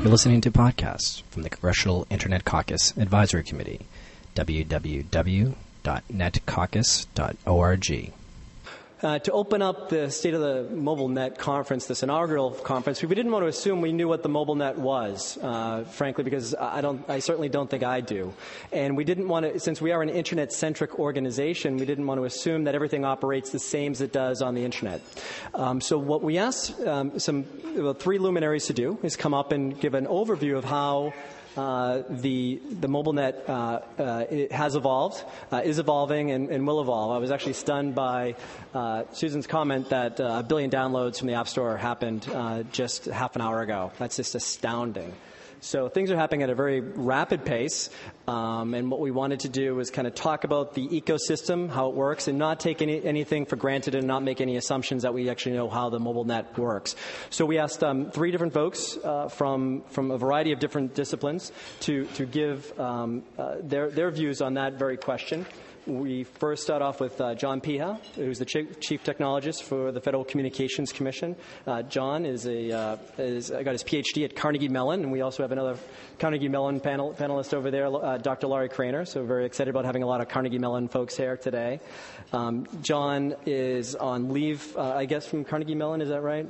You're listening to podcasts from the Congressional Internet Caucus Advisory Committee, www.netcaucus.org. To open up the State of the Mobile Net conference, this inaugural conference, we didn't want to assume we knew what the mobile net was, frankly, because I certainly don't think I do. And we didn't want to, since we are an internet-centric organization, we didn't want to assume that everything operates the same as it does on the internet. So what we asked three luminaries to do is come up and give an overview of how the mobile net it has evolved, is evolving, and will evolve. I was actually stunned by Susan's comment that 1 billion downloads from the App Store happened just half an hour ago. That's just astounding. So things are happening at a very rapid pace, and what we wanted to do was kind of talk about the ecosystem, how it works, and not take anything for granted and not make any assumptions that we actually know how the mobile net works. So we asked three different folks from a variety of different disciplines to give their views on that very question. We first start off with John Piha, who's the Chief Technologist for the Federal Communications Commission. John got his PhD at Carnegie Mellon, and we also have another Carnegie Mellon panelist over there, Dr. Laurie Krainer, so very excited about having a lot of Carnegie Mellon folks here today. John is on leave, I guess, from Carnegie Mellon, is that right?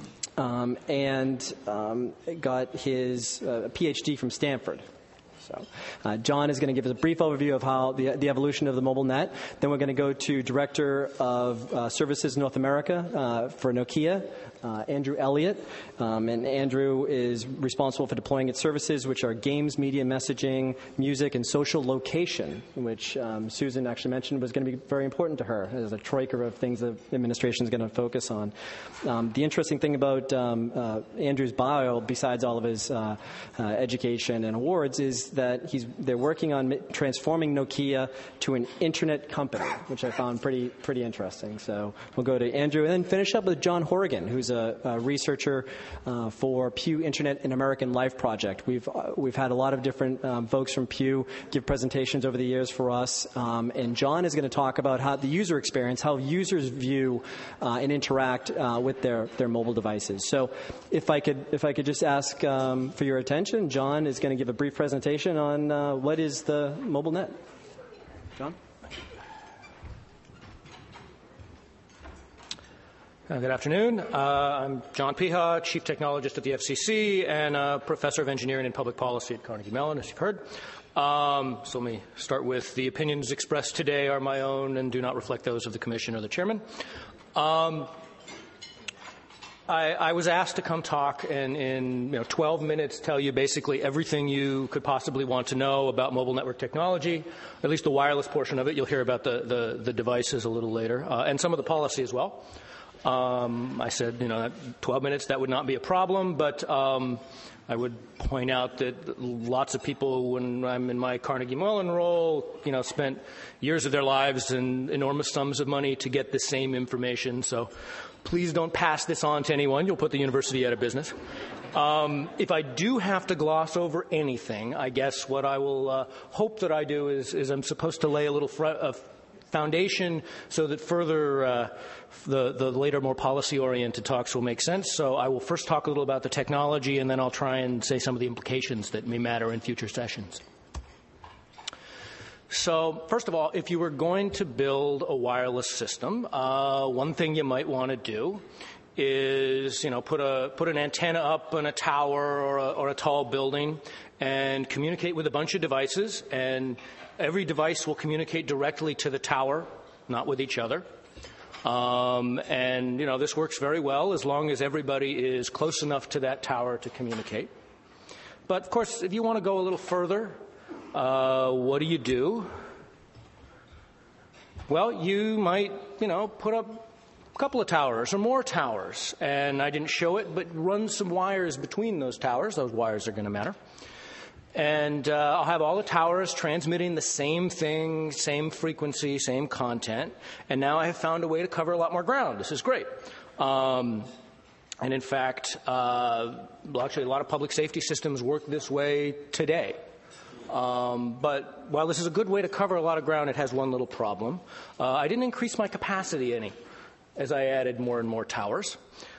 And got his PhD from Stanford. So, John is going to give us a brief overview of how the evolution of the mobile net. Then we're going to go to Director of Services North America for Nokia, Andrew Elliott. And Andrew is responsible for deploying its services, which are games, media, messaging, music, and social location, which Susan actually mentioned was going to be very important to her as a troika of things the administration is going to focus on. The interesting thing about Andrew's bio, besides all of his education and awards, is that they're working on transforming Nokia to an internet company, which I found pretty interesting. So we'll go to Andrew and then finish up with John Horrigan, who's a researcher for Pew Internet in American Life project. We've had a lot of different folks from Pew give presentations over the years for us, and John is going to talk about how the user experience, how users view and interact with their mobile devices. So if I could just ask for your attention, John is going to give a brief presentation on what is the mobile net. John? Good afternoon. I'm John Piha, Chief Technologist at the FCC and a Professor of Engineering and Public Policy at Carnegie Mellon, as you've heard. So let me start with the opinions expressed today are my own and do not reflect those of the Commission or the Chairman. I was asked to come talk and in 12 minutes tell you basically everything you could possibly want to know about mobile network technology, at least the wireless portion of it. You'll hear about the devices a little later, and some of the policy as well. I said, 12 minutes, that would not be a problem, but I would point out that lots of people, when I'm in my Carnegie Mellon role, spent years of their lives and enormous sums of money to get the same information. So please don't pass this on to anyone. You'll put the university out of business. If I do have to gloss over anything, I guess what I will hope that I do is I'm supposed to lay a little foundation so that further the later, more policy-oriented talks will make sense. So I will first talk a little about the technology, and then I'll try and say some of the implications that may matter in future sessions. So first of all, if you were going to build a wireless system, one thing you might want to do is, put an antenna up on a tower or a tall building and communicate with a bunch of devices, and every device will communicate directly to the tower, not with each other. This works very well as long as everybody is close enough to that tower to communicate. But, of course, if you want to go a little further, what do? Well, you might, put up a couple of towers or more towers. And I didn't show it, but run some wires between those towers. Those wires are going to matter. And I'll have all the towers transmitting the same thing, same frequency, same content. And now I have found a way to cover a lot more ground. This is great. And in fact, actually a lot of public safety systems work this way today. But while this is a good way to cover a lot of ground, it has one little problem. I didn't increase my capacity any as I added more and more towers.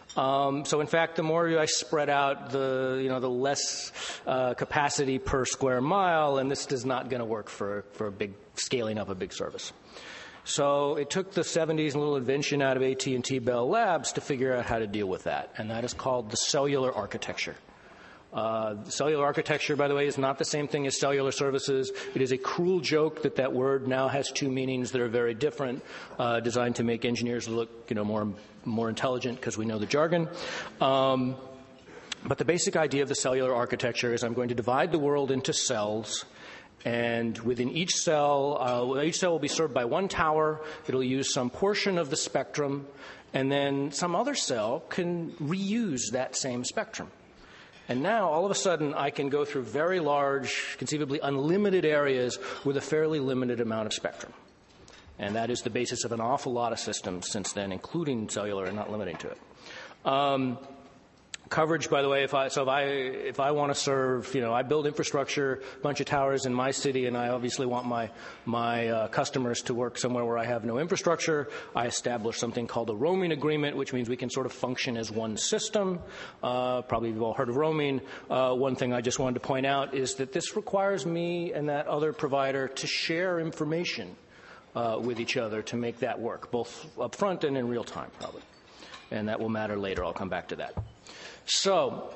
So in fact, the more I spread out, the less capacity per square mile, and this is not going to work for a big scaling up a big service. So it took the 70s, a little invention out of AT&T Bell Labs to figure out how to deal with that, and that is called the cellular architecture. Cellular architecture, by the way, is not the same thing as cellular services. It is a cruel joke that word now has two meanings that are very different, designed to make engineers look, more intelligent because we know the jargon. But the basic idea of the cellular architecture is I'm going to divide the world into cells. And within each cell will be served by one tower. It'll use some portion of the spectrum, and then some other cell can reuse that same spectrum. And now, all of a sudden, I can go through very large, conceivably unlimited areas with a fairly limited amount of spectrum. And that is the basis of an awful lot of systems since then, including cellular and not limiting to it. Coverage, by the way, if I want to serve, I build infrastructure, a bunch of towers in my city, and I obviously want my customers to work somewhere where I have no infrastructure. I establish something called a roaming agreement, which means we can sort of function as one system. Probably you've all heard of roaming. One thing I just wanted to point out is that this requires me and that other provider to share information with each other to make that work, both up front and in real time, probably. And that will matter later. I'll come back to that. So,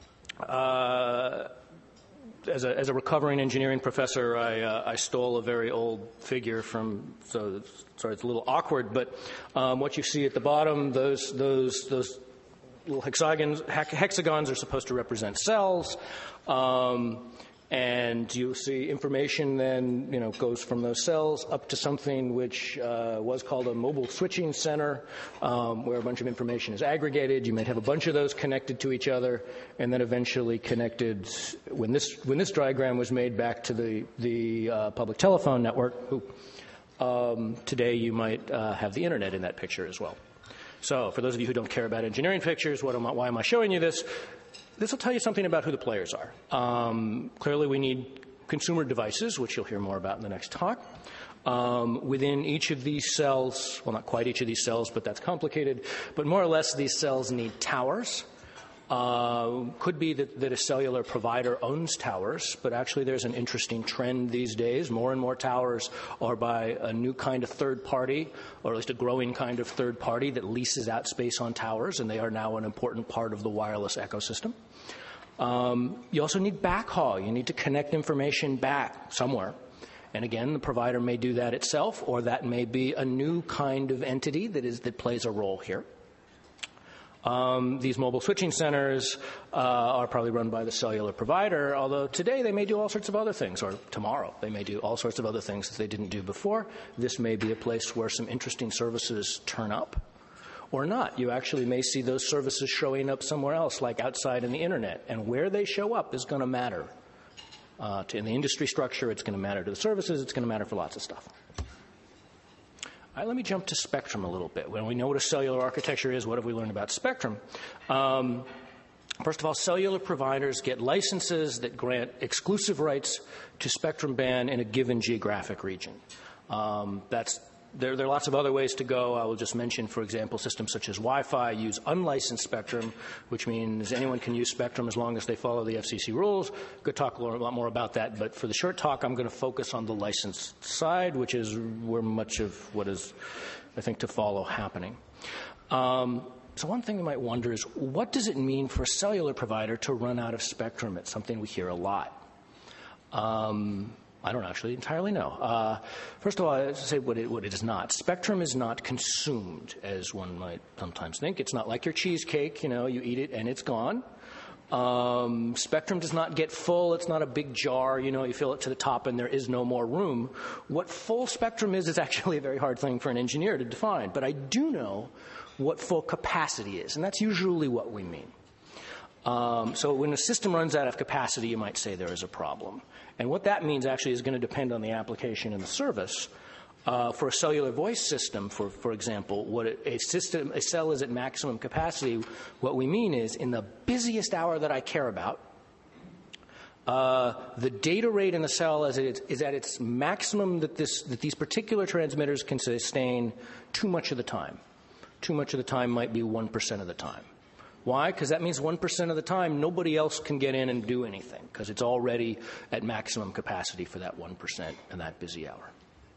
as a recovering engineering professor, I stole a very old figure sorry, it's a little awkward, but what you see at the bottom, those little hexagons are supposed to represent cells. And you see information then, goes from those cells up to something which was called a mobile switching center, where a bunch of information is aggregated. You might have a bunch of those connected to each other, and then eventually connected, when this diagram was made, back to the public telephone network. Today you might have the internet in that picture as well. So for those of you who don't care about engineering pictures, why am I showing you this? This will tell you something about who the players are. Clearly, we need consumer devices, which you'll hear more about in the next talk. Within each of these cells, well, not quite each of these cells, but that's complicated, but more or less these cells need towers. Could be that a cellular provider owns towers, but actually there's an interesting trend these days. More and more towers are by a new kind of third party, or at least a growing kind of third party that leases out space on towers, and they are now an important part of the wireless ecosystem. You also need backhaul. You need to connect information back somewhere. And again, the provider may do that itself, or that may be a new kind of entity that plays a role here. These mobile switching centers are probably run by the cellular provider, although today they may do all sorts of other things, or tomorrow they may do all sorts of other things that they didn't do before. This may be a place where some interesting services turn up, or not. You actually may see those services showing up somewhere else, like outside in the internet, and where they show up is going to matter. In the industry structure, it's going to matter to the services, it's going to matter for lots of stuff. All right, let me jump to spectrum a little bit. When we know what a cellular architecture is, what have we learned about spectrum? First of all, cellular providers get licenses that grant exclusive rights to spectrum band in a given geographic region. There are lots of other ways to go. I will just mention, for example, systems such as Wi-Fi use unlicensed spectrum, which means anyone can use spectrum as long as they follow the FCC rules. Could talk a lot more about that, but for the short talk, I'm going to focus on the licensed side, which is where much of what is, I think, to follow happening. So one thing you might wonder is, what does it mean for a cellular provider to run out of spectrum? It's something we hear a lot. I don't actually entirely know. First of all, I say what it is not. Spectrum is not consumed, as one might sometimes think. It's not like your cheesecake, you eat it and it's gone. Spectrum does not get full. It's not a big jar, you fill it to the top and there is no more room. What full spectrum is actually a very hard thing for an engineer to define. But I do know what full capacity is, and that's usually what we mean. So when a system runs out of capacity, you might say there is a problem. And what that means actually is going to depend on the application and the service. For a cellular voice system, for example, a cell is at maximum capacity. What we mean is, in the busiest hour that I care about, the data rate in the cell is at its maximum that these particular transmitters can sustain too much of the time. Too much of the time might be 1% of the time. Why? Because that means 1% of the time nobody else can get in and do anything because it's already at maximum capacity for that 1% in that busy hour.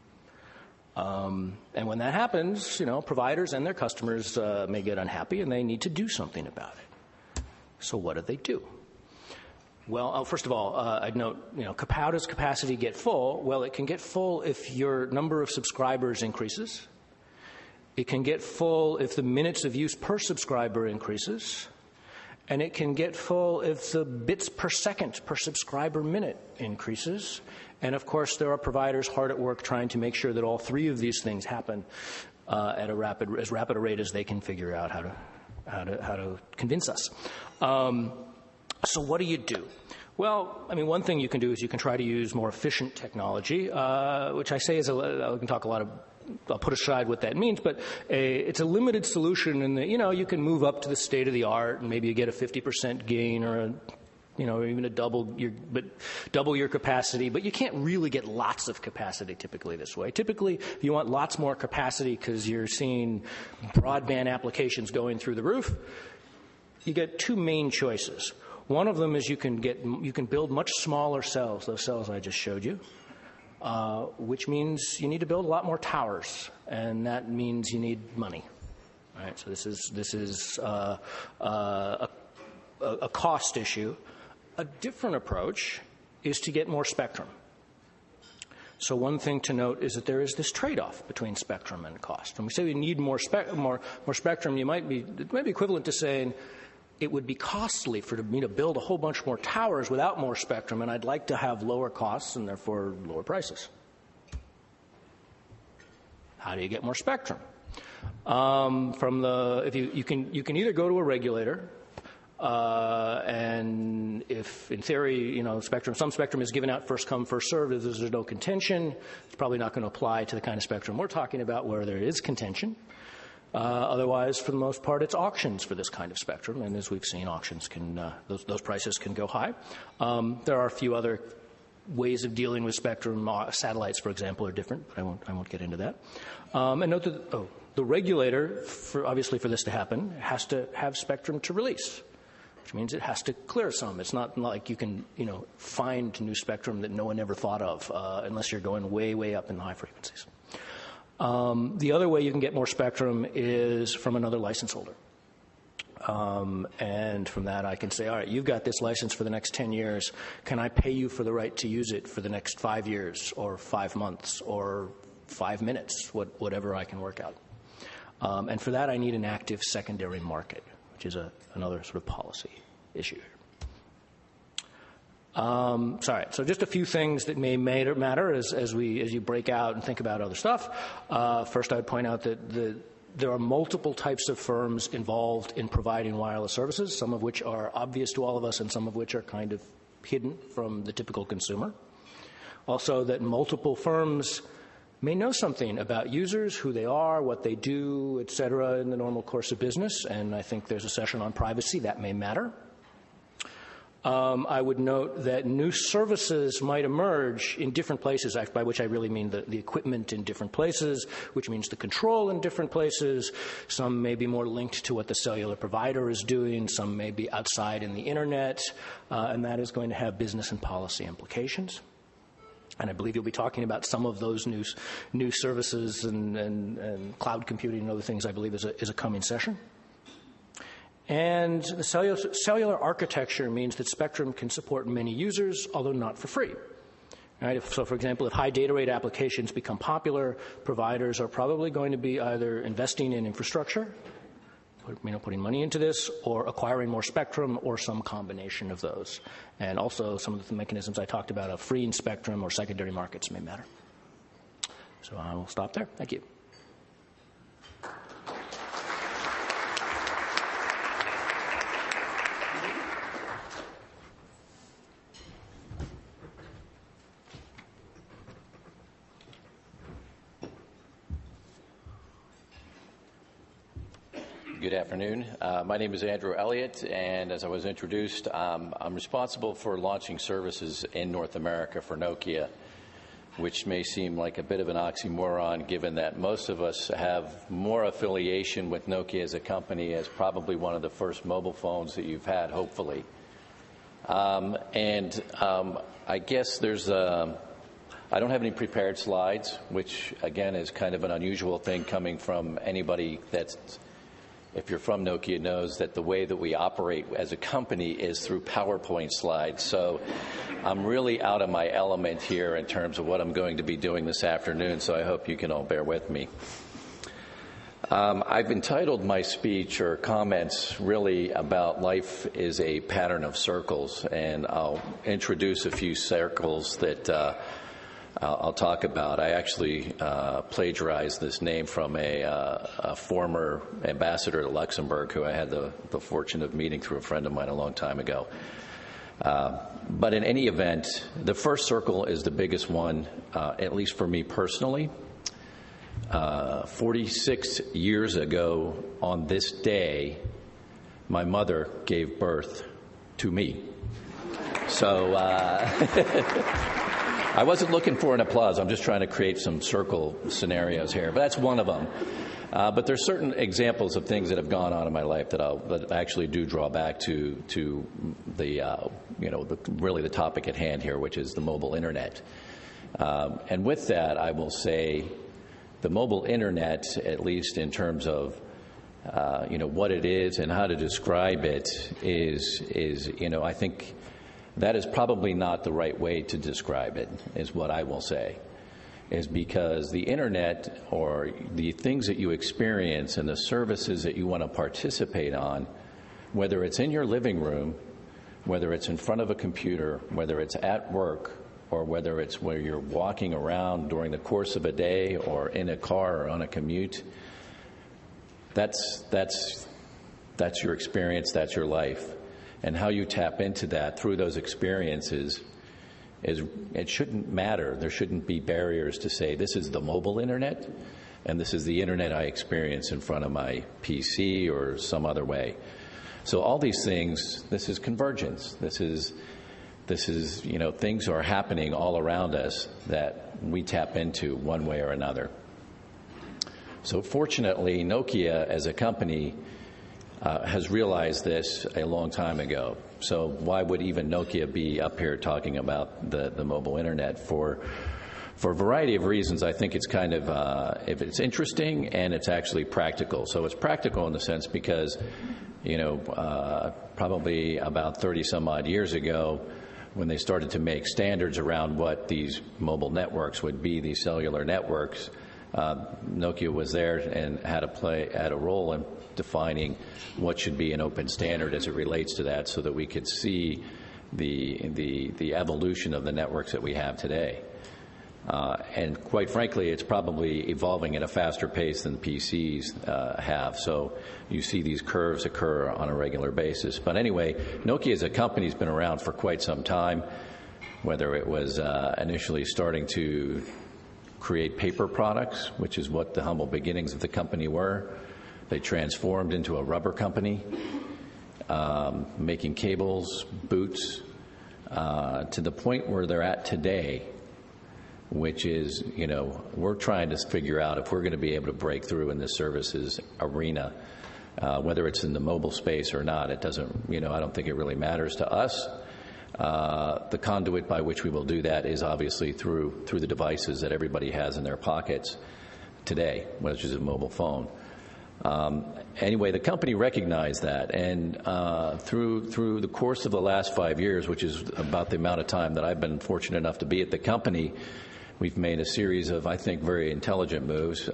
And when that happens, providers and their customers may get unhappy and they need to do something about it. So what do? Well, first of all, I'd note, how does capacity get full? Well, it can get full if your number of subscribers increases. It can get full if the minutes of use per subscriber increases. And it can get full if the bits per second per subscriber minute increases. And, of course, there are providers hard at work trying to make sure that all three of these things happen at as rapid a rate as they can figure out how to convince us. So what do? Well, one thing you can do is you can try to use more efficient technology, which I say is we can talk a lot of. I'll put aside what that means, but it's a limited solution in that, you can move up to the state of the art and maybe you get a 50% gain or even double your capacity, but you can't really get lots of capacity typically this way. Typically, if you want lots more capacity because you're seeing broadband applications going through the roof, you get two main choices. One of them is you can build much smaller cells, those cells I just showed you. Which means you need to build a lot more towers, and that means you need money. All right, so this is a cost issue. A different approach is to get more spectrum. So one thing to note is that there is this trade-off between spectrum and cost. When we say we need more spectrum, it might be equivalent to saying it would be costly for me to build a whole bunch more towers without more spectrum, and I'd like to have lower costs and therefore lower prices. How do you get more spectrum? You can either go to a regulator, and if in theory some spectrum is given out first come first served, if there's no contention, it's probably not going to apply to the kind of spectrum we're talking about where there is contention. Otherwise, for the most part, it's auctions for this kind of spectrum, and as we've seen, auctions those prices can go high. There are a few other ways of dealing with spectrum. Satellites, for example, are different, but I won't get into that. And note that the regulator, obviously for this to happen, has to have spectrum to release, which means it has to clear some. It's not like you can find new spectrum that no one ever thought of unless you're going way, way up in the high frequencies. The other way you can get more spectrum is from another license holder. And from that I can say, all right, you've got this license for the next 10 years. Can I pay you for the right to use it for the next 5 years or 5 months or 5 minutes, whatever I can work out? And for that I need an active secondary market, which is another sort of policy issue. So just a few things that may matter as you break out and think about other stuff. First, I would point out that there are multiple types of firms involved in providing wireless services, some of which are obvious to all of us and some of which are kind of hidden from the typical consumer. Also, that multiple firms may know something about users, who they are, what they do, et cetera, in the normal course of business, and I think there's a session on privacy that may matter. I would note that new services might emerge in different places, by which I really mean the equipment in different places, which means the control in different places. Some may be more linked to what the cellular provider is doing. Some may be outside in the Internet, and that is going to have business and policy implications. And I believe you'll be talking about some of those new services and cloud computing and other things, I believe, is a coming session. And the cellular architecture means that spectrum can support many users, although not for free. Right? So, for example, if high data rate applications become popular, providers are probably going to be either investing in infrastructure, putting money into this, or acquiring more spectrum, or some combination of those. And also, some of the mechanisms I talked about of freeing spectrum or secondary markets may matter. So I will stop there. Thank you. Good afternoon. My name is Andrew Elliott, and as I was introduced, I'm responsible for launching services in North America for Nokia. which may seem like a bit of an oxymoron given that most of us have more affiliation with Nokia as a company as probably one of the first mobile phones that you've had, hopefully. I guess I don't have any prepared slides, which again is kind of an unusual thing coming from anybody that's, if you're from Nokia, knows that the way that we operate as a company is through PowerPoint slides. So I'm really out of my element here in terms of what I'm going to be doing this afternoon, so I hope you can all bear with me. I've entitled my speech or comments really about life is a pattern of circles, and I'll introduce a few circles that I'll talk about. I actually plagiarized this name from a former ambassador to Luxembourg who I had the fortune of meeting through a friend of mine a long time ago. But in any event, the first circle is the biggest one, at least for me personally. 46 years ago on this day, my mother gave birth to me. So I wasn't looking for an applause. I'm just trying to create some circle scenarios here. But that's one of them. But there's certain examples of things that have gone on in my life that actually do draw back to the really the topic at hand here, which is the mobile internet. And with that, I will say the mobile internet, at least in terms of what it is and how to describe it, is I think that is probably not the right way to describe it, is what I will say, is because the internet or the things that you experience and the services that you want to participate on, whether it's in your living room, whether it's in front of a computer, whether it's at work, or whether it's where you're walking around during the course of a day or in a car or on a commute, that's your experience, that's your life. And how you tap into that through those experiences it shouldn't matter. There shouldn't be barriers to say this is the mobile internet and this is the internet I experience in front of my PC or some other way. So all these things, this is convergence. This is things are happening all around us that we tap into one way or another. So fortunately, Nokia as a company has realized this a long time ago. So why would even Nokia be up here talking about the mobile internet? For a variety of reasons, I think it's kind of, if it's interesting and it's actually practical. So it's practical in the sense because, probably about 30 some odd years ago, when they started to make standards around what these mobile networks would be, these cellular networks, Nokia was there and had a role in defining what should be an open standard as it relates to that, so that we could see the evolution of the networks that we have today. And quite frankly, it's probably evolving at a faster pace than PCs have. So you see these curves occur on a regular basis. But anyway, Nokia as a company has been around for quite some time, whether it was initially starting to create paper products, which is what the humble beginnings of the company were. They transformed into a rubber company, making cables, boots, to the point where they're at today, which is, we're trying to figure out if we're going to be able to break through in the services arena, whether it's in the mobile space or not. It doesn't, I don't think it really matters to us. The conduit by which we will do that is obviously through the devices that everybody has in their pockets today, which is a mobile phone. Anyway, the company recognized that, and through the course of the last 5 years, which is about the amount of time that I've been fortunate enough to be at the company, we've made a series of, I think, very intelligent moves,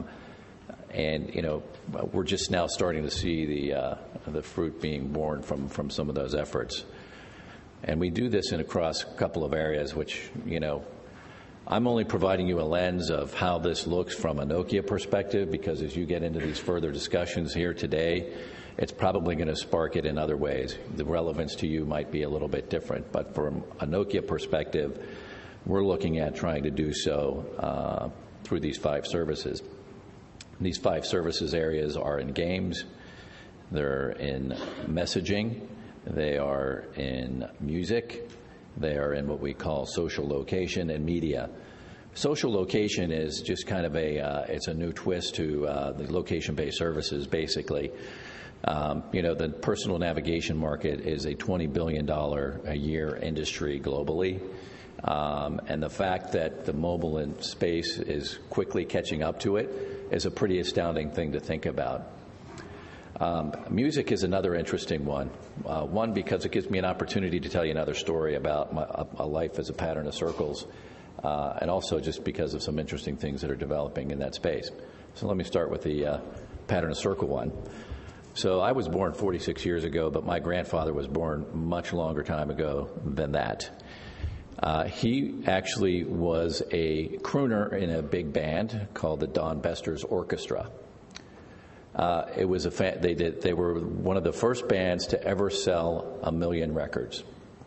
and we're just now starting to see the fruit being born from some of those efforts. And we do this across a couple of areas, which I'm only providing you a lens of how this looks from a Nokia perspective, because as you get into these further discussions here today, it's probably going to spark it in other ways. The relevance to you might be a little bit different, but from a Nokia perspective, we're looking at trying to do so through these 5 services. These 5 services areas are in games, they're in messaging, they are in music, they are in what we call social location and media. Social location is just kind of it's a new twist to the location-based services, basically. The personal navigation market is a $20 billion a year industry globally. And the fact that the mobile space is quickly catching up to it is a pretty astounding thing to think about. Music is another interesting one. One, because it gives me an opportunity to tell you another story about a life as a pattern of circles, and also just because of some interesting things that are developing in that space. So let me start with the pattern of circle one. So I was born 46 years ago, but my grandfather was born much longer time ago than that. He actually was a crooner in a big band called the Don Besters Orchestra. It was they were one of the first bands to ever sell 1 million records.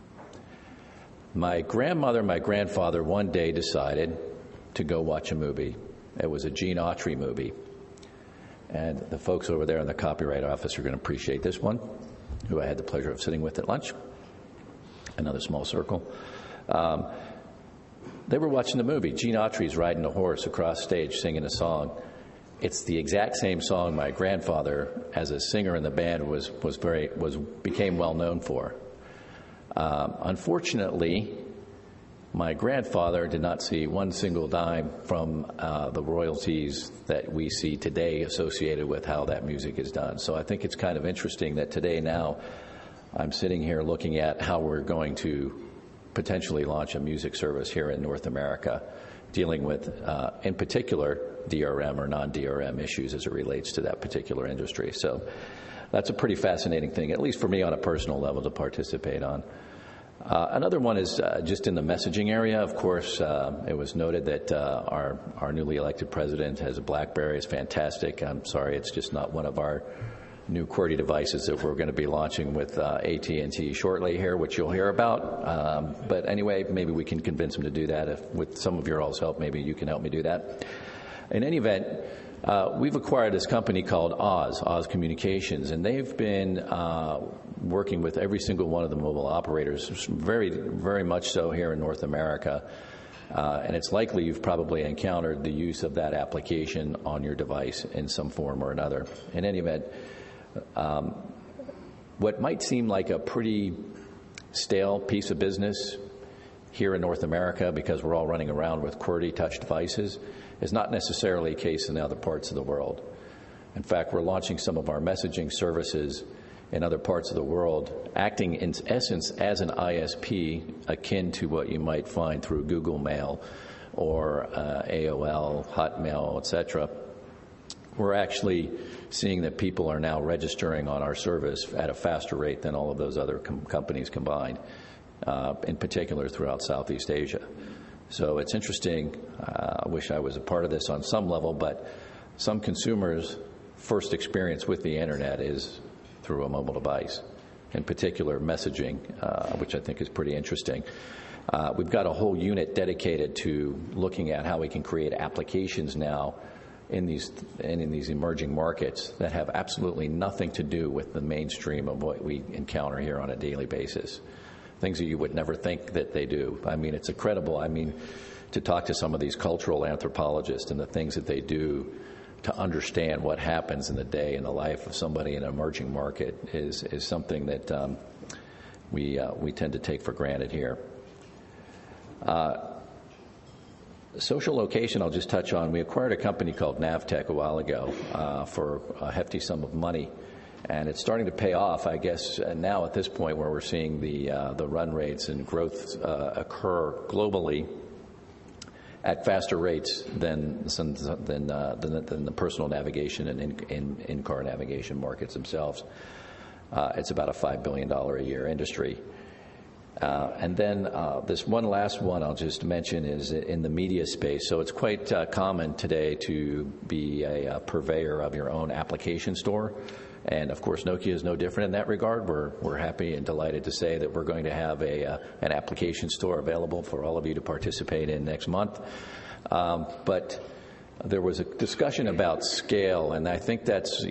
My grandmother, my grandfather one day decided to go watch a movie. It was a Gene Autry movie. And the folks over there in the copyright office are going to appreciate this one, who I had the pleasure of sitting with at lunch. Another small circle. They were watching the movie. Gene Autry's riding a horse across stage singing a song. It's the exact same song my grandfather, as a singer in the band, became well known for. Unfortunately, my grandfather did not see one single dime from the royalties that we see today associated with how that music is done. So I think it's kind of interesting that today now I'm sitting here looking at how we're going to potentially launch a music service here in North America, dealing with, in particular, DRM or non-DRM issues as it relates to that particular industry. So that's a pretty fascinating thing, at least for me on a personal level, to participate on. Another one is just in the messaging area. Of course, it was noted that our newly elected president has a BlackBerry. It's fantastic. I'm sorry, it's just not one of our new QWERTY devices that we're going to be launching with AT&T shortly here, which you'll hear about. But anyway, maybe we can convince them to do that. With some of your all's help, maybe you can help me do that. In any event, we've acquired this company called Oz Communications, and they've been working with every single one of the mobile operators, very, very much so here in North America. And it's likely you've probably encountered the use of that application on your device in some form or another. In any event, what might seem like a pretty stale piece of business here in North America, because we're all running around with QWERTY touch devices, is not necessarily the case in other parts of the world. In fact, we're launching some of our messaging services in other parts of the world, acting in essence as an ISP, akin to what you might find through Google Mail or AOL, Hotmail, etc. We're actually seeing that people are now registering on our service at a faster rate than all of those other companies combined, in particular throughout Southeast Asia. So it's interesting. I wish I was a part of this on some level, but some consumers' first experience with the Internet is through a mobile device, in particular messaging, which I think is pretty interesting. We've got a whole unit dedicated to looking at how we can create applications now in these emerging markets that have absolutely nothing to do with the mainstream of what we encounter here on a daily basis. Things that you would never think that they do. I mean, it's incredible. I mean, to talk to some of these cultural anthropologists and the things that they do to understand what happens in the day in the life of somebody in an emerging market is something that we tend to take for granted here. Social location, I'll just touch on. We acquired a company called Navtech a while ago for a hefty sum of money. And it's starting to pay off, I guess, now at this point where we're seeing the run rates and growth occur globally at faster rates than the personal navigation and in-car navigation markets themselves. It's about a $5 billion a year industry. And then this one last one I'll just mention is in the media space. So it's quite common today to be a purveyor of your own application store. And, of course, Nokia is no different in that regard. We're happy and delighted to say that we're going to have an application store available for all of you to participate in next month. But there was a discussion about scale, and I think that's,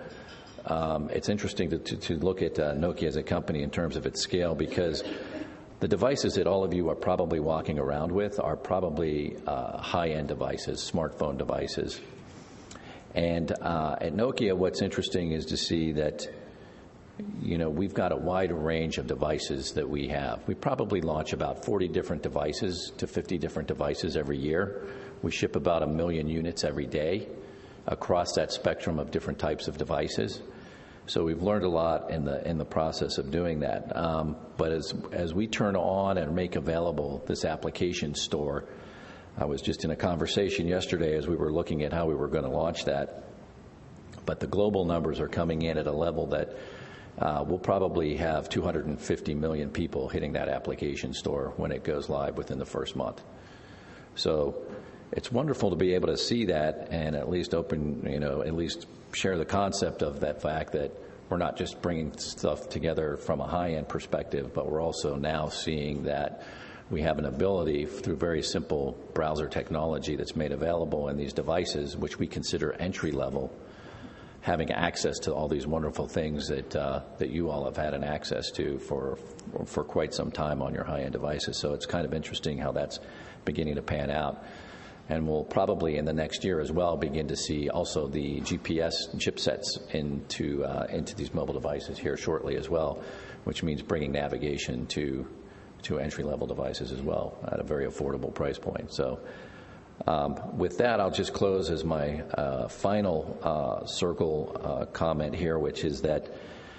it's interesting to look at Nokia as a company in terms of its scale, because The devices that all of you are probably walking around with are probably high-end devices, smartphone devices. And at Nokia, what's interesting is to see that, we've got a wide range of devices that we have. We probably launch about 40 different devices to 50 different devices every year. We ship about 1 million units every day across that spectrum of different types of devices. So we've learned a lot in the process of doing that. But as we turn on and make available this application store, I was just in a conversation yesterday as we were looking at how we were going to launch that. But the global numbers are coming in at a level that we'll probably have 250 million people hitting that application store when it goes live within the first month. So it's wonderful to be able to see that and at least at least share the concept of that fact that we're not just bringing stuff together from a high-end perspective, but we're also now seeing that we have an ability through very simple browser technology that's made available in these devices, which we consider entry-level, having access to all these wonderful things that you all have had an access to for quite some time on your high-end devices. So it's kind of interesting how that's beginning to pan out. And we'll probably in the next year as well begin to see also the GPS chipsets into these mobile devices here shortly as well, which means bringing navigation to entry-level devices as well at a very affordable price point. So with that, I'll just close as my final circle comment here, which is that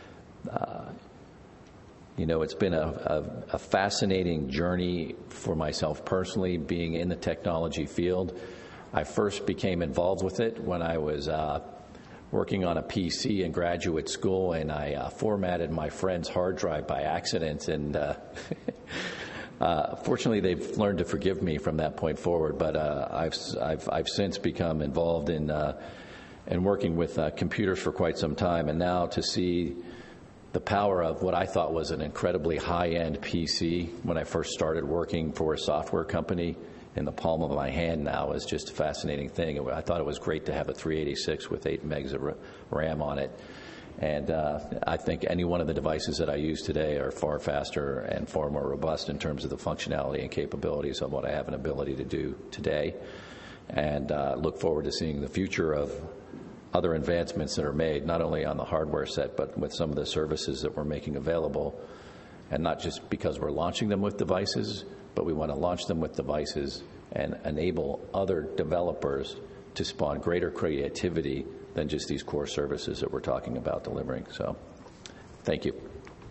it's been a fascinating journey for myself personally, being in the technology field. I first became involved with it when I was working on a PC in graduate school, and I formatted my friend's hard drive by accident. And fortunately, they've learned to forgive me from that point forward. But I've since become involved in working with computers for quite some time, and now to see the power of what I thought was an incredibly high-end PC when I first started working for a software company in the palm of my hand now is just a fascinating thing. I thought it was great to have a 386 with 8 megs of RAM on it. And I think any one of the devices that I use today are far faster and far more robust in terms of the functionality and capabilities of what I have an ability to do today. And look forward to seeing the future of other advancements that are made, not only on the hardware set, but with some of the services that we're making available. And not just because we're launching them with devices, but we want to launch them with devices and enable other developers to spawn greater creativity than just these core services that we're talking about delivering. So, thank you.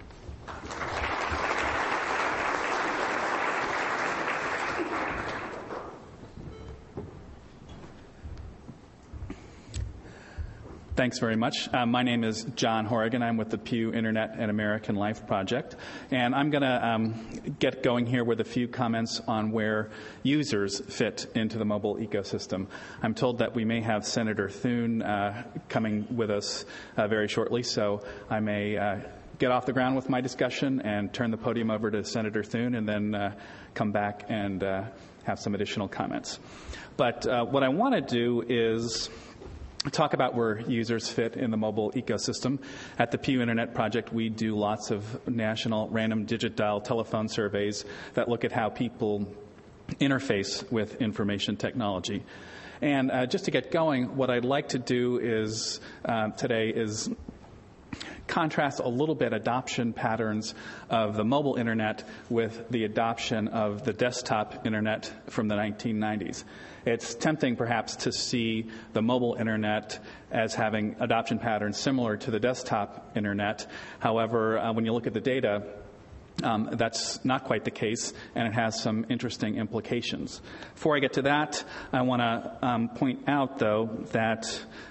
Thanks very much. My name is John Horrigan. I'm with the Pew Internet and American Life Project. And I'm going to get going here with a few comments on where users fit into the mobile ecosystem. I'm told that we may have Senator Thune coming with us very shortly, so I may get off the ground with my discussion and turn the podium over to Senator Thune and then come back and have some additional comments. But what I want to do is talk about where users fit in the mobile ecosystem. At the Pew Internet Project, we do lots of national random digit dial telephone surveys that look at how people interface with information technology. And just to get going, what I'd like to do is today is contrast a little bit adoption patterns of the mobile internet with the adoption of the desktop internet from the 1990s. It's tempting, perhaps, to see the mobile internet as having adoption patterns similar to the desktop internet. However, when you look at the data, that's not quite the case, and it has some interesting implications. Before I get to that, I want to point out, though, that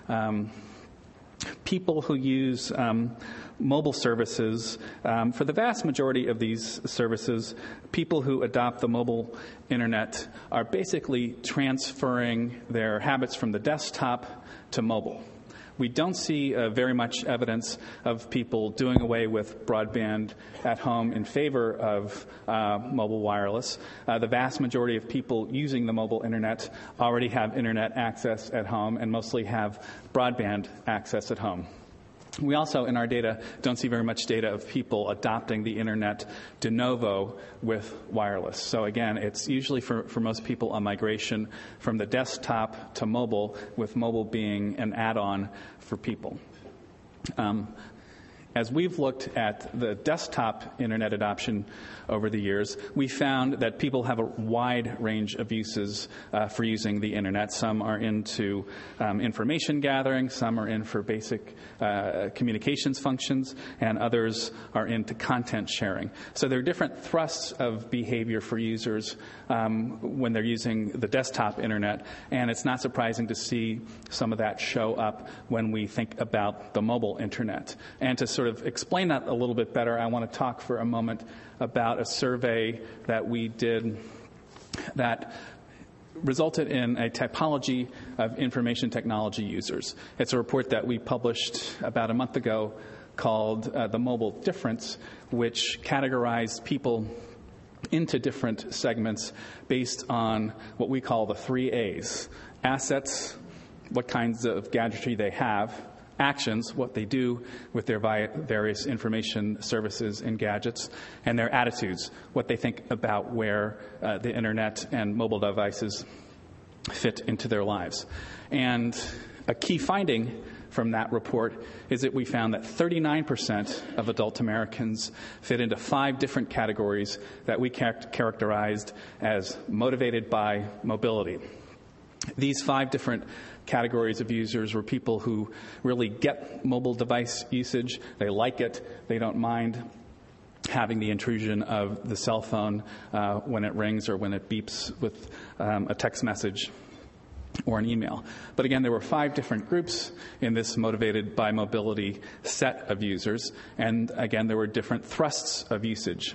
people who use mobile services, for the vast majority of these services, people who adopt the mobile internet are basically transferring their habits from the desktop to mobile. We don't see very much evidence of people doing away with broadband at home in favor of mobile wireless. The vast majority of people using the mobile internet already have internet access at home and mostly have broadband access at home. We also, in our data, don't see very much data of people adopting the internet de novo with wireless. So again, it's usually for most people a migration from the desktop to mobile, with mobile being an add-on for people. As we've looked at the desktop internet adoption over the years, we found that people have a wide range of uses for using the internet. Some are into information gathering, some are in for basic communications functions, and others are into content sharing. So there are different thrusts of behavior for users when they're using the desktop internet, and it's not surprising to see some of that show up when we think about the mobile internet. And to sort of explain that a little bit better, I want to talk for a moment about a survey that we did that resulted in a typology of information technology users. It's a report that we published about a month ago called The Mobile Difference, which categorized people into different segments based on what we call the 3 A's. Assets, what kinds of gadgetry they have; actions, what they do with their various information services and gadgets; and their attitudes, what they think about where the internet and mobile devices fit into their lives. And a key finding from that report is that we found that 39% of adult Americans fit into 5 different categories that we characterized as motivated by mobility. These 5 different categories of users were people who really get mobile device usage. They like it. They don't mind having the intrusion of the cell phone when it rings or when it beeps with a text message or an email. But again, there were 5 different groups in this motivated by mobility set of users. And again, there were different thrusts of usage.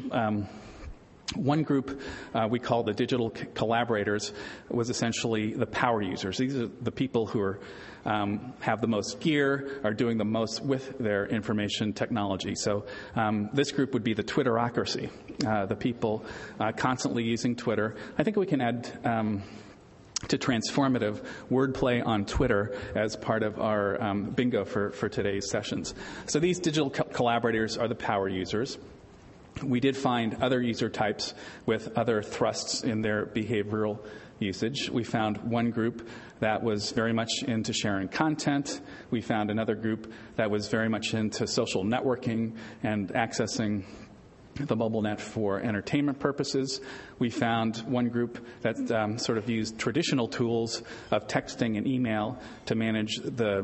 One group we call the digital collaborators was essentially the power users. These are the people who are, have the most gear, are doing the most with their information technology. So this group would be the Twitterocracy, the people constantly using Twitter. I think we can add to transformative wordplay on Twitter as part of our bingo for today's sessions. So these digital collaborators are the power users. We did find other user types with other thrusts in their behavioral usage. We found one group that was very much into sharing content. We found another group that was very much into social networking and accessing the mobile net for entertainment purposes. We found one group that sort of used traditional tools of texting and email to manage the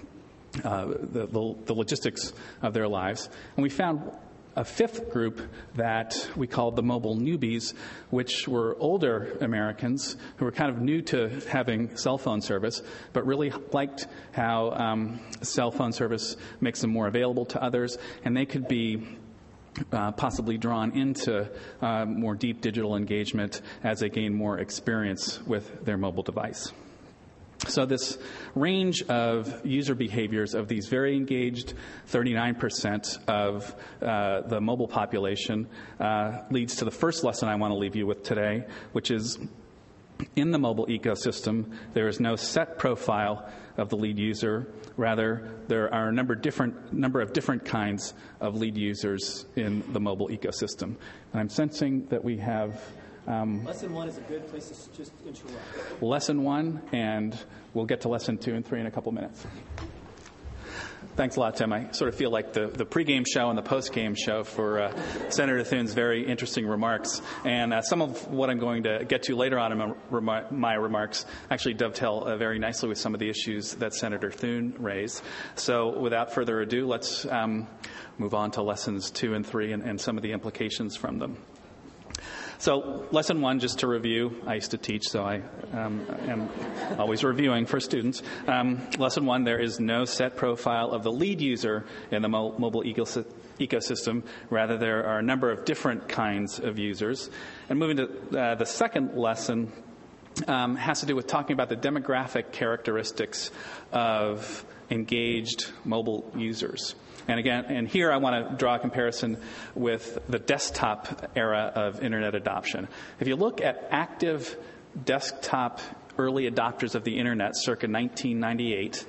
logistics of their lives. And we found a 5th group that we called the mobile newbies, which were older Americans who were kind of new to having cell phone service, but really liked how cell phone service makes them more available to others, and they could be possibly drawn into more deep digital engagement as they gain more experience with their mobile device. So this range of user behaviors of these very engaged 39% of the mobile population leads to the first lesson I want to leave you with today, which is in the mobile ecosystem, there is no set profile of the lead user. Rather, there are a number of different kinds of lead users in the mobile ecosystem. And I'm sensing that we have Lesson 1 is a good place to just interrupt. Lesson 1, and we'll get to lesson 2 and 3 in a couple minutes. Thanks a lot, Tim. I sort of feel like the pregame show and the postgame show for Senator Thune's very interesting remarks. And some of what I'm going to get to later on in my remarks actually dovetail very nicely with some of the issues that Senator Thune raised. So without further ado, let's move on to lessons 2 and 3 and some of the implications from them. So lesson 1, just to review, I used to teach, so I am always reviewing for students. Lesson 1, there is no set profile of the lead user in the mobile ecosystem. Rather, there are a number of different kinds of users. And moving to the second lesson has to do with talking about the demographic characteristics of engaged mobile users. And again, and here I want to draw a comparison with the desktop era of internet adoption. If you look at active desktop early adopters of the internet circa 1998,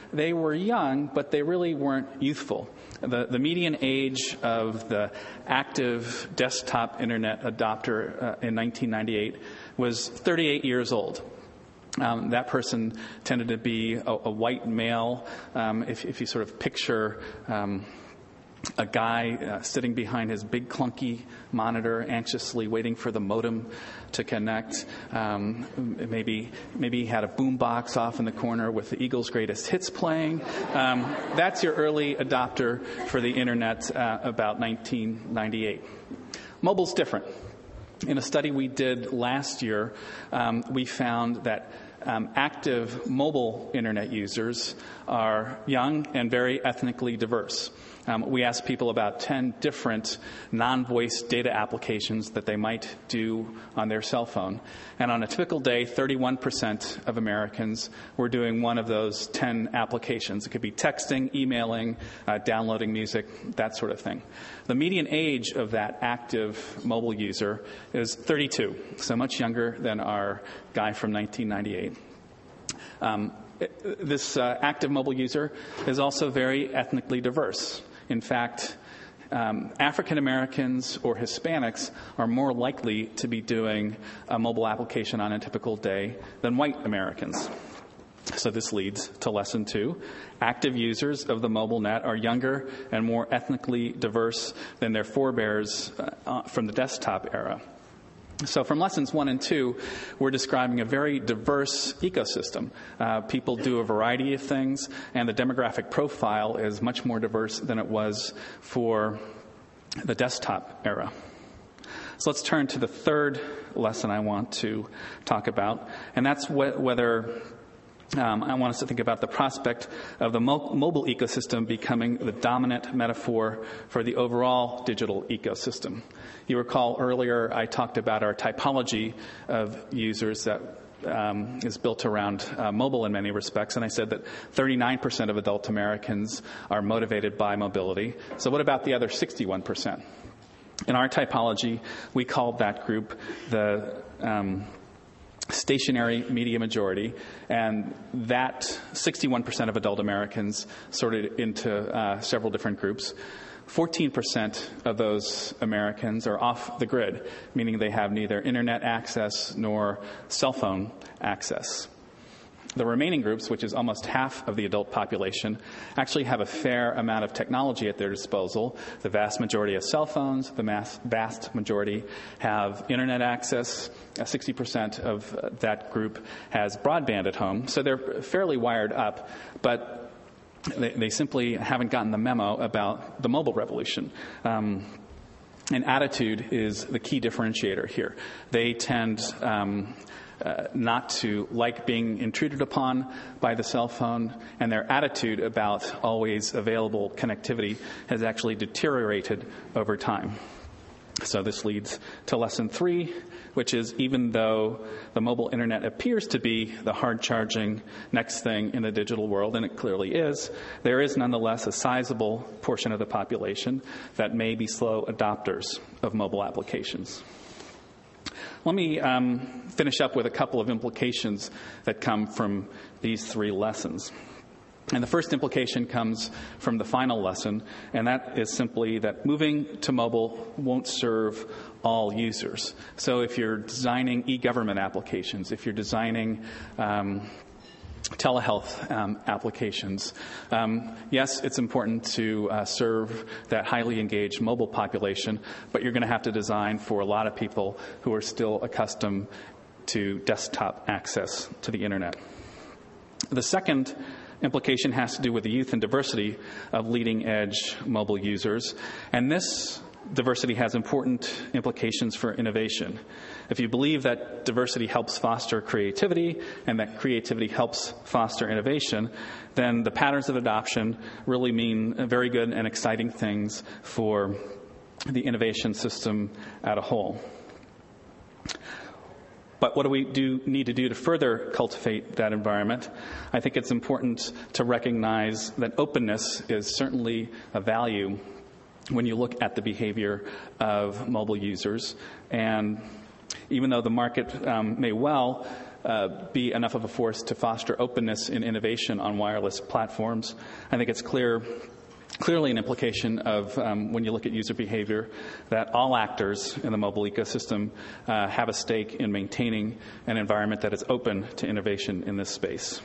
they were young, but they really weren't youthful. The median age of the active desktop internet adopter in 1998 was 38 years old. That person tended to be a white male. If you sort of picture a guy sitting behind his big clunky monitor, anxiously waiting for the modem to connect. Maybe he had a boombox off in the corner with the Eagles' greatest hits playing. That's your early adopter for the internet about 1998. Mobile's different. In a study we did last year, we found that active mobile internet users are young and very ethnically diverse. We asked people about 10 different non-voice data applications that they might do on their cell phone. And on a typical day, 31% of Americans were doing one of those 10 applications. It could be texting, emailing, downloading music, that sort of thing. The median age of that active mobile user is 32, so much younger than our guy from 1998. This active mobile user is also very ethnically diverse. In fact, African Americans or Hispanics are more likely to be doing a mobile application on a typical day than white Americans. So this leads to lesson 2. Active users of the mobile net are younger and more ethnically diverse than their forebears from the desktop era. So from lessons 1 and 2, we're describing a very diverse ecosystem. People do a variety of things, and the demographic profile is much more diverse than it was for the desktop era. So let's turn to the third lesson I want to talk about, and that's whether I want us to think about the prospect of the mobile ecosystem becoming the dominant metaphor for the overall digital ecosystem. You recall earlier I talked about our typology of users that is built around mobile in many respects, and I said that 39% of adult Americans are motivated by mobility. So what about the other 61%? In our typology, we called that group the stationary media majority, and that 61% of adult Americans sorted into several different groups. 14% of those Americans are off the grid, meaning they have neither internet access nor cell phone access. The remaining groups, which is almost half of the adult population, actually have a fair amount of technology at their disposal. The vast majority have cell phones. The vast majority have internet access. 60% of that group has broadband at home. So they're fairly wired up, but they simply haven't gotten the memo about the mobile revolution. And attitude is the key differentiator here. They tend not to like being intruded upon by the cell phone, and their attitude about always available connectivity has actually deteriorated over time. So this leads to lesson 3, which is even though the mobile internet appears to be the hard-charging next thing in the digital world, and it clearly is, there is nonetheless a sizable portion of the population that may be slow adopters of mobile applications. Let me finish up with a couple of implications that come from these 3 lessons. And the first implication comes from the final lesson, and that is simply that moving to mobile won't serve all users. So if you're designing e-government applications, if you're designing telehealth applications, yes, it's important to serve that highly engaged mobile population, but you're going to have to design for a lot of people who are still accustomed to desktop access to the internet. The second implication has to do with the youth and diversity of leading-edge mobile users, and this diversity has important implications for innovation. If you believe that diversity helps foster creativity and that creativity helps foster innovation, then the patterns of adoption really mean very good and exciting things for the innovation system as a whole. But what do we need to do to further cultivate that environment? I think it's important to recognize that openness is certainly a value when you look at the behavior of mobile users. And even though the market may well be enough of a force to foster openness and innovation on wireless platforms. I think it's clearly an implication of, when you look at user behavior, that all actors in the mobile ecosystem have a stake in maintaining an environment that is open to innovation in this space.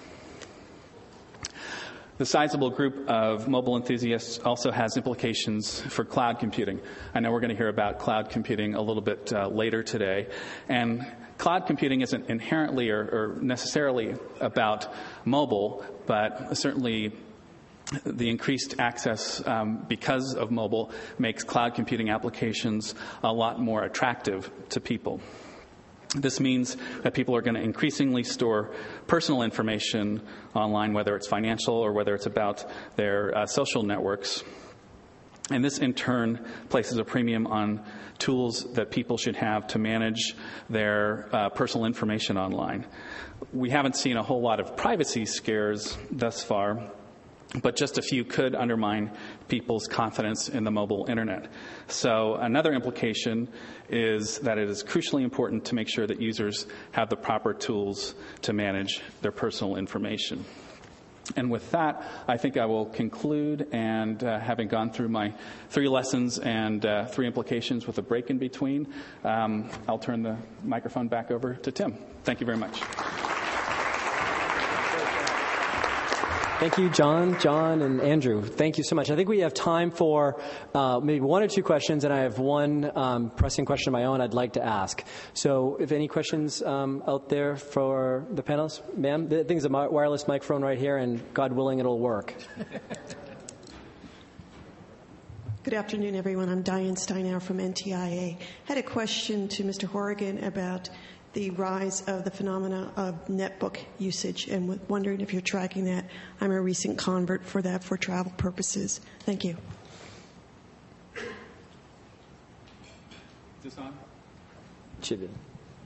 The sizable group of mobile enthusiasts also has implications for cloud computing. I know we're going to hear about cloud computing a little bit later today. And cloud computing isn't inherently or necessarily about mobile, but certainly the increased access because of mobile makes cloud computing applications a lot more attractive to people. This means that people are going to increasingly store personal information online, whether it's financial or whether it's about their social networks. And this, in turn, places a premium on tools that people should have to manage their personal information online. We haven't seen a whole lot of privacy scares thus far, but just a few could undermine people's confidence in the mobile internet. So another implication is that it is crucially important to make sure that users have the proper tools to manage their personal information. And with that, I think I will conclude, and having gone through my 3 lessons and 3 implications with a break in between, I'll turn the microphone back over to Tim. Thank you very much. Thank you, John, and Andrew. Thank you so much. I think we have time for maybe 1 or 2 questions, and I have one pressing question of my own I'd like to ask. So if any questions out there for the panelists, ma'am, I think there's a wireless microphone right here, and God willing, it'll work. Good afternoon, everyone. I'm Diane Steinow from NTIA. I had a question to Mr. Horrigan about the rise of the phenomena of netbook usage, and wondering if you're tracking that. I'm a recent convert for that for travel purposes. Thank you. Is this on? Should be.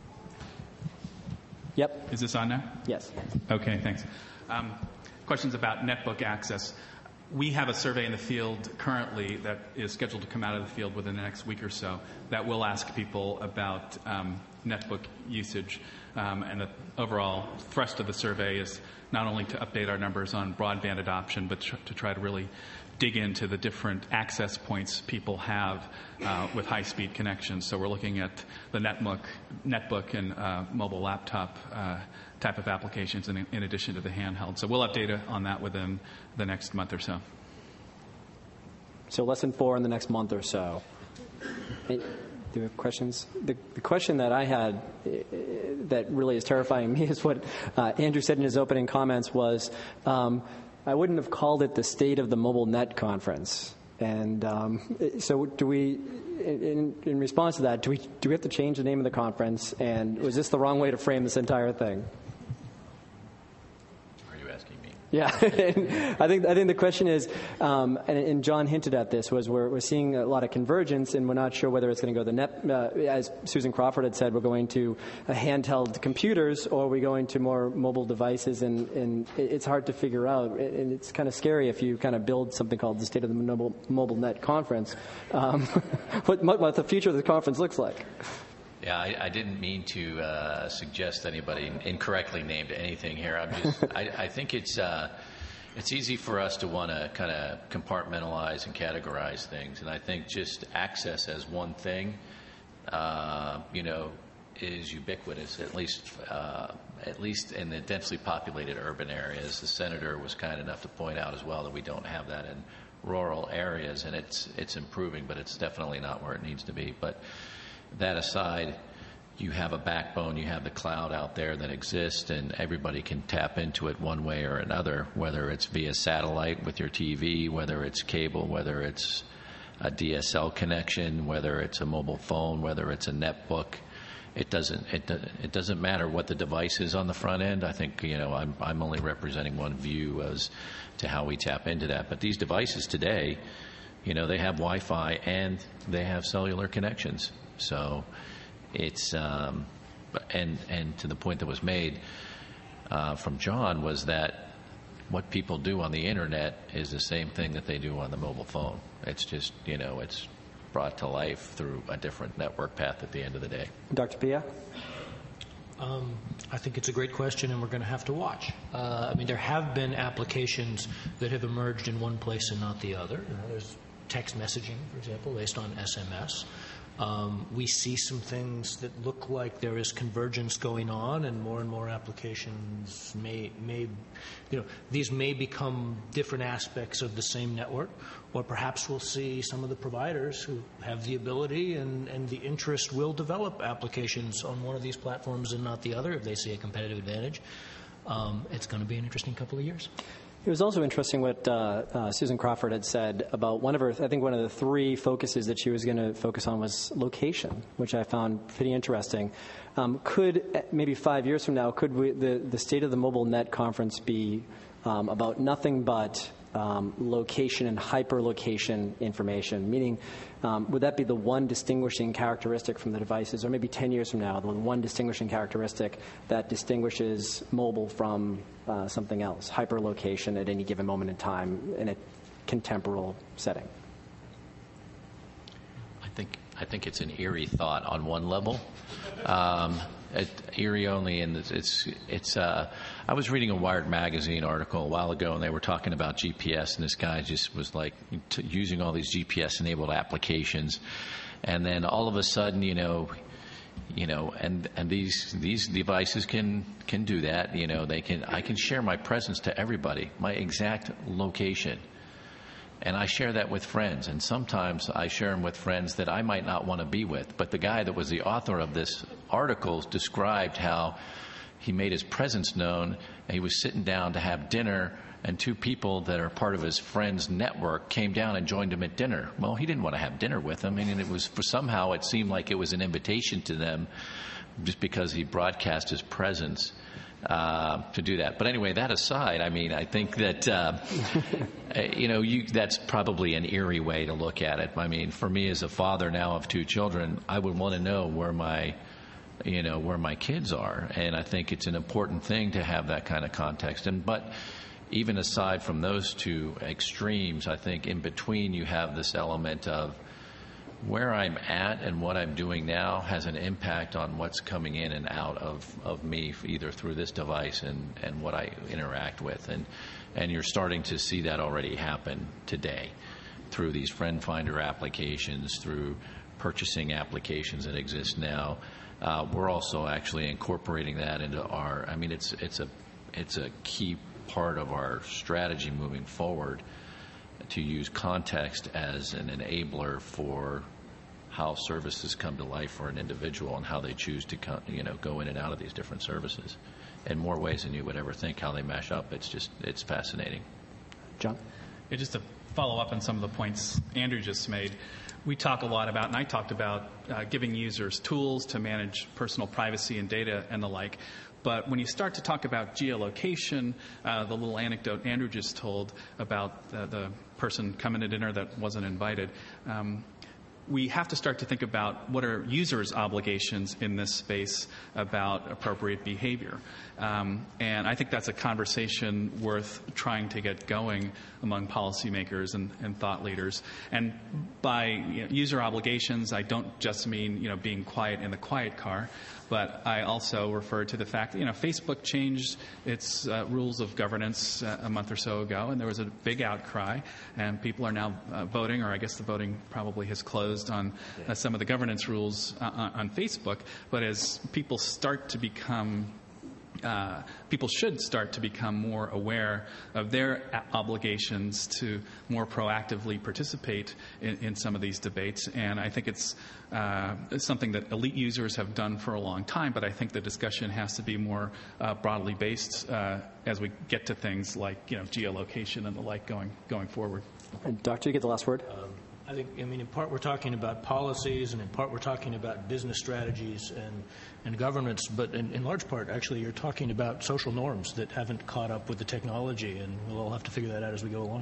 Yep. Is this on now? Yes. Okay, thanks. Questions about netbook access. We have a survey in the field currently that is scheduled to come out of the field within the next week or so that will ask people about netbook usage. And the overall thrust of the survey is not only to update our numbers on broadband adoption, but to try to really dig into the different access points people have with high-speed connections. So we're looking at the netbook and mobile laptop type of applications in addition to the handheld. So we'll update on that within the next month or so. So lesson 4 in the next month or so. Do you have questions? The question that I had that really is terrifying me is what Andrew said in his opening comments was, I wouldn't have called it the State of the Mobile Net Conference. And so do we, in response to that, do we have to change the name of the conference? And was this the wrong way to frame this entire thing? Are you asking me? Yeah, I think the question is, and John hinted at this, was we're seeing a lot of convergence, and we're not sure whether it's going to go the net. As Susan Crawford had said, we're going to handheld computers, or are we going to more mobile devices, and it's hard to figure out, and it's kind of scary if you kind of build something called the State of the Mobile Net Conference, what the future of the conference looks like. Yeah, I didn't mean to suggest anybody incorrectly named anything here. I think it's easy for us to want to kind of compartmentalize and categorize things, and I think just access as one thing, is ubiquitous. At least in the densely populated urban areas. The senator was kind enough to point out as well that we don't have that in rural areas, and it's improving, but it's definitely not where it needs to be. But that aside, you have a backbone, you have the cloud out there that exists, and everybody can tap into it one way or another, whether it's via satellite with your TV, whether it's cable, whether it's a DSL connection, whether it's a mobile phone, whether it's a netbook. It doesn't matter what the device is on the front end. I think, I'm only representing one view as to how we tap into that. But these devices today, they have Wi-Fi and they have cellular connections. So it's and to the point that was made from John was that what people do on the internet is the same thing that they do on the mobile phone. It's just it's brought to life through a different network path at the end of the day. Dr. Pia? I think it's a great question, and we're going to have to watch. There have been applications that have emerged in one place and not the other. There's text messaging, for example, based on SMS. We see some things that look like there is convergence going on, and more applications these may become different aspects of the same network, or perhaps we'll see some of the providers who have the ability and the interest will develop applications on one of these platforms and not the other if they see a competitive advantage. It's going to be an interesting couple of years. It was also interesting what Susan Crawford had said about one of the three focuses that she was going to focus on was location, which I found pretty interesting. Could, maybe 5 years from now, the State of the Mobile Net conference be about nothing but location and hyperlocation information? Meaning, would that be the one distinguishing characteristic from the devices, or maybe 10 years from now, the one distinguishing characteristic that distinguishes mobile from something else, hyperlocation at any given moment in time in a contemporary setting? I think it's an eerie thought on one level. Eerie only, and it's. I was reading a Wired magazine article a while ago, and they were talking about GPS, and this guy just was like using all these GPS-enabled applications, and then all of a sudden, and these devices can do that. I can share my presence to everybody, my exact location. And I share that with friends, and sometimes I share them with friends that I might not want to be with. But the guy that was the author of this article described how he made his presence known, and he was sitting down to have dinner, and two people that are part of his friend's network came down and joined him at dinner. Well, he didn't want to have dinner with them, and somehow it seemed like it was an invitation to them just because he broadcast his presence. To do that. But anyway, that aside, I think that, that's probably an eerie way to look at it. For me as a father now of two children, I would want to know where my kids are. And I think it's an important thing to have that kind of context. But even aside from those two extremes, I think in between you have this element of where I'm at and what I'm doing now has an impact on what's coming in and out of me, either through this device and what I interact with. And you're starting to see that already happen today through these friend finder applications, through purchasing applications that exist now. We're also actually incorporating that into our, it's a key part of our strategy moving forward, to use context as an enabler for how services come to life for an individual and how they choose to go in and out of these different services in more ways than you would ever think, how they mash up. It's fascinating. John? Yeah, just to follow up on some of the points Andrew just made, we talk a lot about, and I talked about, giving users tools to manage personal privacy and data and the like. But when you start to talk about geolocation, the little anecdote Andrew just told about the person coming to dinner that wasn't invited, we have to start to think about what are users' obligations in this space about appropriate behavior. And I think that's a conversation worth trying to get going among policymakers and thought leaders. And by user obligations, I don't just mean being quiet in the quiet car, but I also refer to the fact that Facebook changed its rules of governance a month or so ago, and there was a big outcry, and people are now voting, or I guess the voting probably has closed on some of the governance rules on Facebook. But as people start to become people should start to become more aware of their obligations to more proactively participate in some of these debates. And I think it's something that elite users have done for a long time, but I think the discussion has to be more broadly based as we get to things like geolocation and the like going forward. And Doctor, you get the last word. I think, in part we're talking about policies, and in part we're talking about business strategies and governance, but in large part, actually, you're talking about social norms that haven't caught up with the technology, and we'll all have to figure that out as we go along.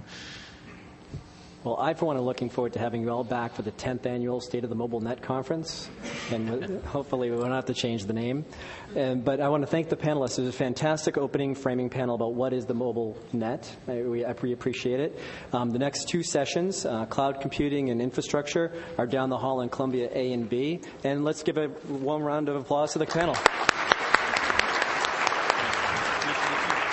Well, I, for one, am looking forward to having you all back for the 10th annual State of the Mobile Net Conference, and hopefully we won't have to change the name. But I want to thank the panelists. It was a fantastic opening framing panel about what is the mobile net. We appreciate it. The next two sessions, cloud computing and infrastructure, are down the hall in Columbia A and B. And let's give a warm round of applause to the panel.